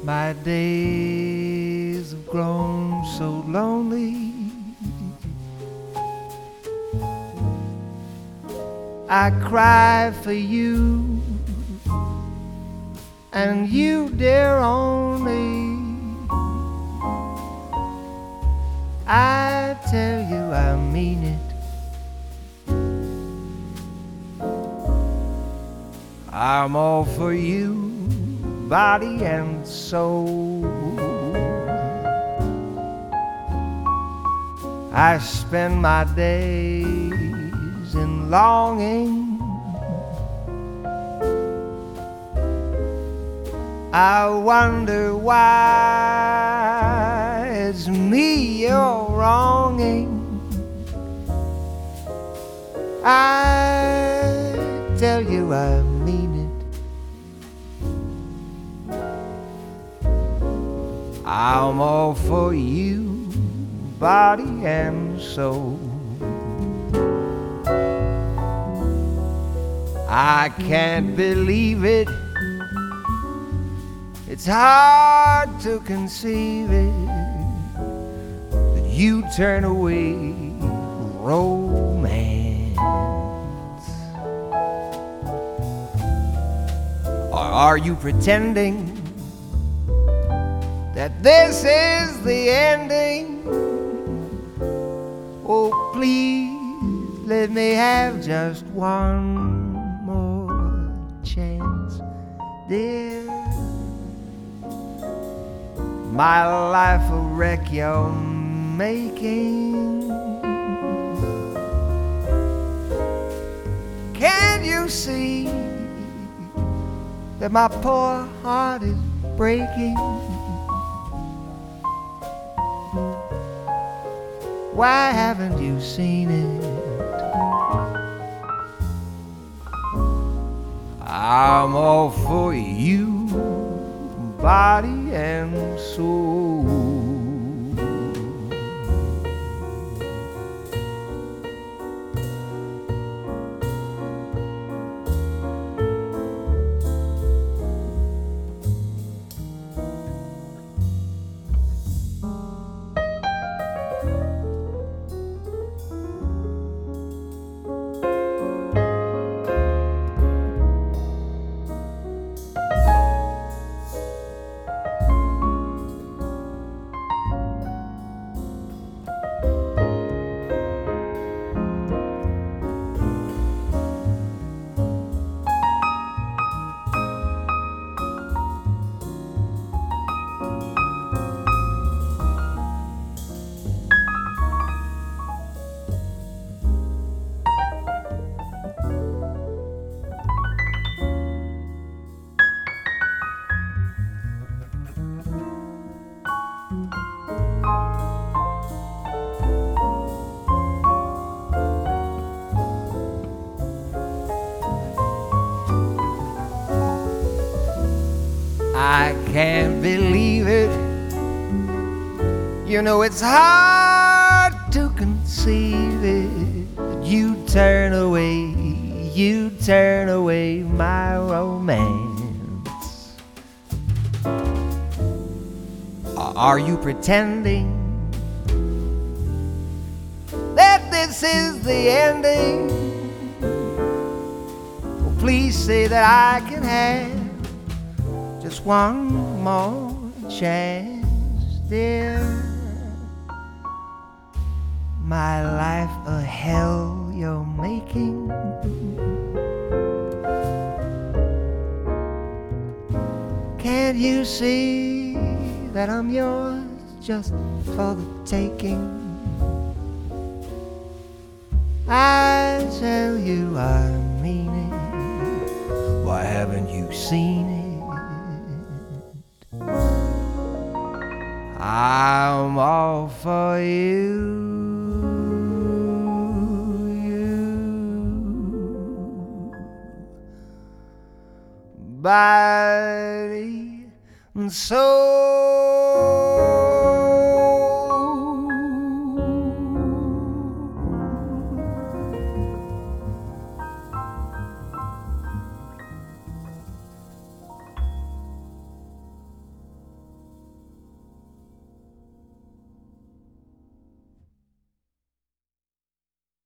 My days have grown so lonely. I cry for you and you, dear, only. I tell you I mean it. I'm all for you, body and soul. I spend my days in longing. I wonder why it's me you're wronging. I tell you I mean it. I'm all for you, body and soul. I can't believe it. It's hard to conceive it that you turn away romance. Or are you pretending that this is the ending? Oh, please let me have just one more chance, dear. My life a wreck you're making. Can't you see that my poor heart is breaking? Why haven't you seen it? I'm all for you, body and soul. I can't believe it. You know it's hard to conceive it that you turn away my romance. Are you pretending that this is the ending? Well, please say that I can have just one more chance, dear. My life a hell you're making. Can't you see that I'm yours just for the taking? I tell you I mean it. Why haven't you seen it? I'm all for you, body and soul.